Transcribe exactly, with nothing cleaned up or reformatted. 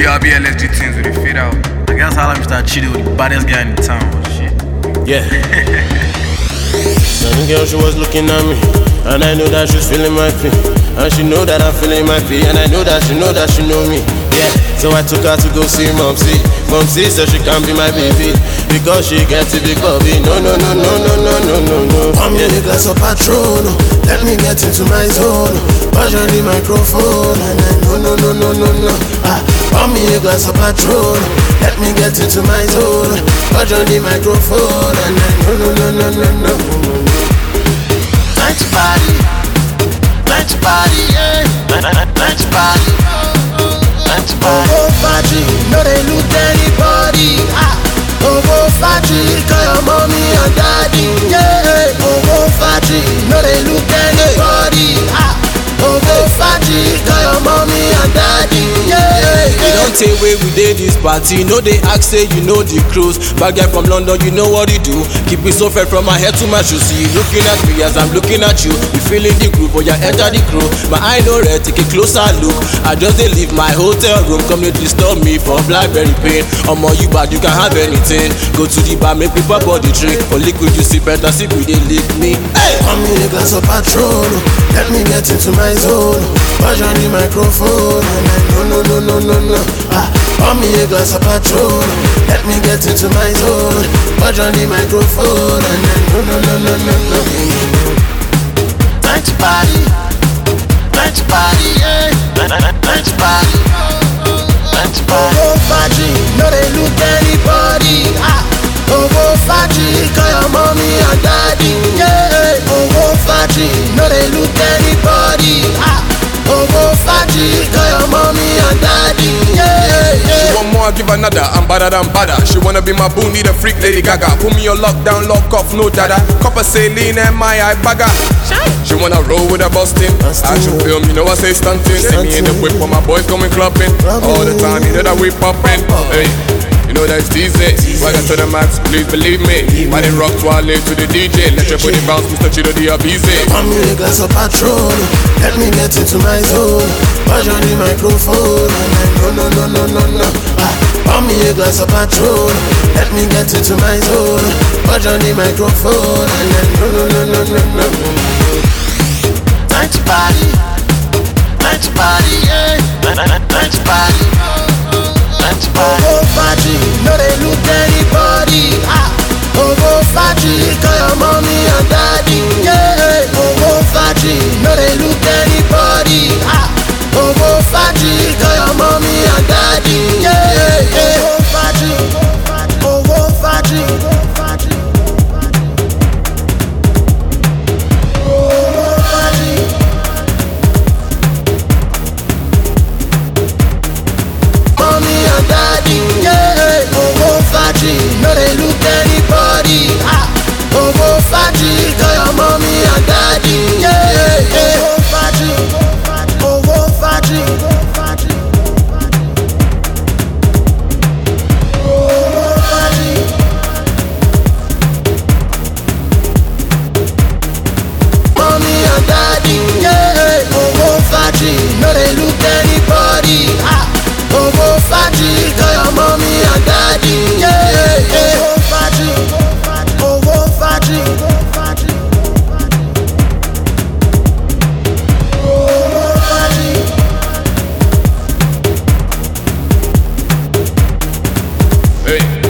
be all be L S G teams with the fit out. I guess I'll start cheating with the baddest guy in the town. Shit. Yeah. Some girl, she was looking at me, and I know that she's feeling my pain. And she know that I'm feeling my pain, and I know that she know that she know me. Yeah, so I took her to go see Momsy. Momsy said she can be my baby, because she gets a big bobby. No, no, no, no, no, no, no, no, no. Pour me a glass of Patron, let me get into my zone. Watch on the microphone, and I no, no, no, no, no, no. Ah, pour me a glass of Patron, let me get into my zone. Watch on the microphone, and I no, no, no, no, no, no, no. Let's party, let's party, yeah. Let's party, let's party. Oh, Faji, no they loot anybody. Ah, oh, oh, Faji, call your mommy and daddy, yeah. Oh, oh, Faji, no they loot anybody. Ah, oh, oh, Faji, call your mommy and daddy, yeah. We don't take away we did this party. No they ask say you know the cruise. Bad guy from London, you know what you do. Keep it so fair from my head to my shoes. See you looking at me as I'm looking at you. You feeling the groove, but you enter the crew. My eye no red, take a closer look. I just dey leave my hotel room, come to disturb me for blackberry pain. I'm all you bad, you can have anything. Go to the bar, make people body drink. For liquid you see better, see we they lick me. Hey, pour me a glass of Patron, let me get into my zone. Watch on the microphone, and I no, no, no, no, no, no. Ah, pour me a glass of Patron, let me get into my zone. Watch on the microphone, and I no, no, no, no, no, no. Let's party, let's party, yeah. Let's party, let's party. Oh, Faji, no they loot anybody. Ah, oh, oh, Faji, call your mommy and daddy, yeah. Oh, oh, Faji, no they loot anybody. Ah, oh, oh, Faji, call your mommy and daddy, yeah, yeah. She want more, give another, I'm better than better. She wanna be my boonie, the freak Lady Gaga. Put me on lockdown, lock off, no dada. Copper saline and my eye bagger. She wanna roll with a bustin'. I should film, you know I say stunting. See me in the whip when my boys coming clubbing. All the time, you know that we poppin'. Hey, you know that's easy. Right to the max, please believe me. I didn't rock while I live to the D J. Let your body bounce, Mister Chido the Abizi. Pour me a glass of Patron, let me get into my zone. Watch on the microphone, and I no, no, no, no, no, no. Ah, pour me a glass of Patron, let me get into my zone. Watch on the microphone, and I no, no, no, no, no, no. Let's party, let's party, yeah. Let's party, let's party. Oh, Faji, no they loot anybody. Ah, oh, oh, Faji, call your mommy and daddy, yeah. Oh, oh, Faji, no they loot anybody. Ah, oh, oh, Faji, call your mommy and daddy, yeah, yeah. Oh, Faji, oh, oh, Faji, oh, Faji. Daddy, yeah, oh, oh, Faji, no they loot anybody. Ah, oh, oh, Faji, call your mommy and daddy, yeah, yeah. Oh, Faji, oh, oh, Faji, oh, Faji. Oh, Faji. Mommy and daddy, yeah, oh, oh, Faji, no they loot anybody. Ah, oh, oh, Faji, call your mommy and daddy, yeah, yeah. Oh, Faji, oh, oh, Faji, oh, Faji. Oh, Faji. Hey.